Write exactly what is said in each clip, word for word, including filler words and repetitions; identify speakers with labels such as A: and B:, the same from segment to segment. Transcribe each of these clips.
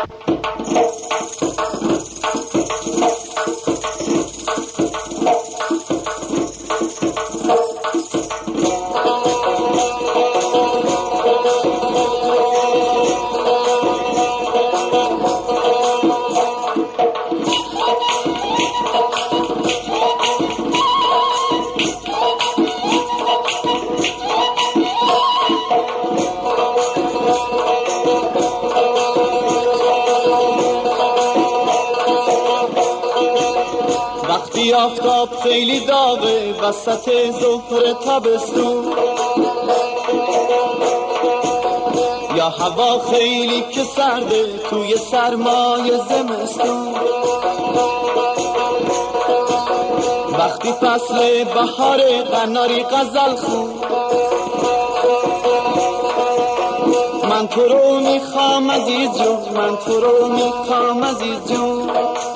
A: وقتی آفتاب خیلی داغه وسط ظهر تابستون، یا هوا خیلی که سرده توی سرمای زمستون، وقتی فصل بهار قناری غزل خون، من تو رو میخوام عزیز جون، من تو رو میخوام عزیز جون.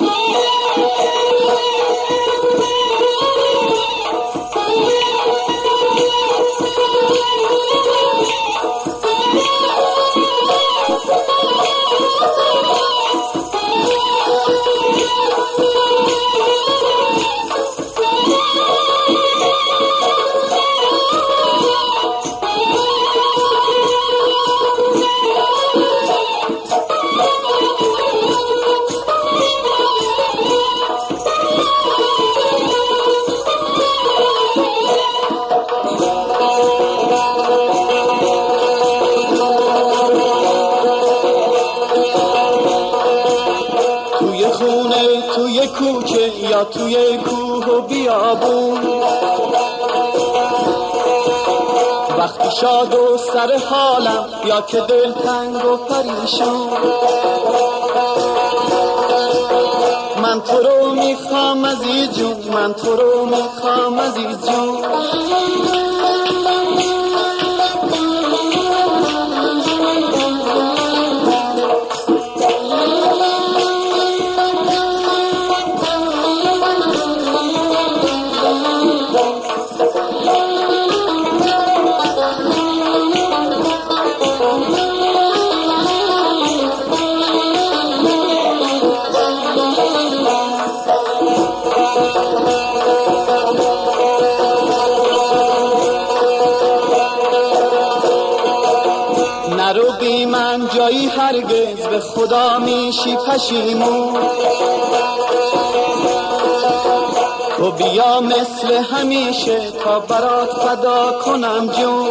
A: توی کوچه یا توی کوه و بیابون، وقتی شاد و سر حالم یا که دلتنگ و پریشون، من تو رو میخوام عزیز جون، من تو رو میخوام عزیز جون. نرو بی من جایی هرگز، به خدا میشی پشیمون، تو بیا مثل همیشه تا برات فدا کنم جون.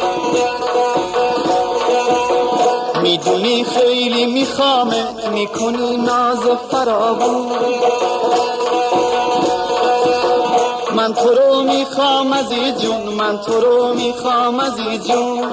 A: میدونی خیلی میخوامت، میکنی ناز فراوون، من تو رو میخوام عزیز جون، من تو رو میخوام عزیز جون.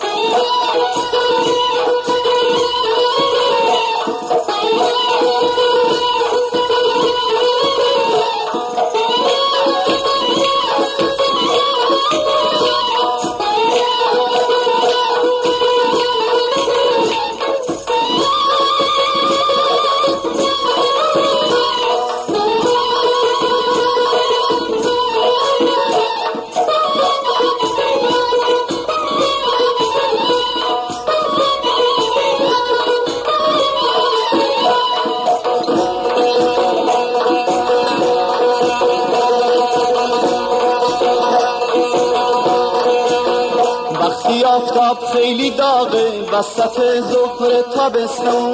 A: وقتی آفتاب خیلی داغه وسط ظهر تابستون،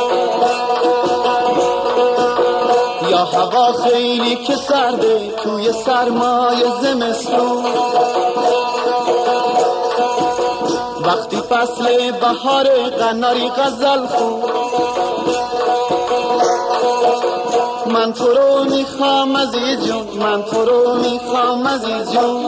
A: یا هوا خیلی که سرده توی سرمای زمستون، وقتی فصل بهار قناری غزل خون، من تو رو میخوام عزیز جون، من تو رو میخوام عزیز جون.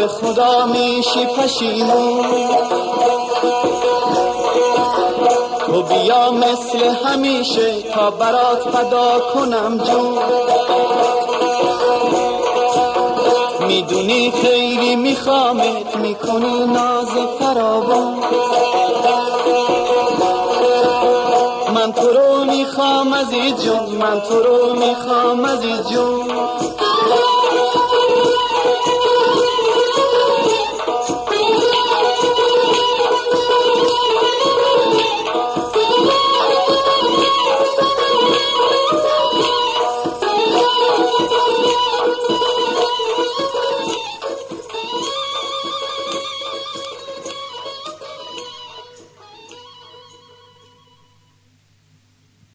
A: خدا میشی پشیمون. تو بیا مثل همیشه تا برات فدا کنم جون. میدونی خیلی میخوامت، میکنی ناز فراوان. من تو رو میخوام عزیز جون، من تو رو میخوام عزیز جون.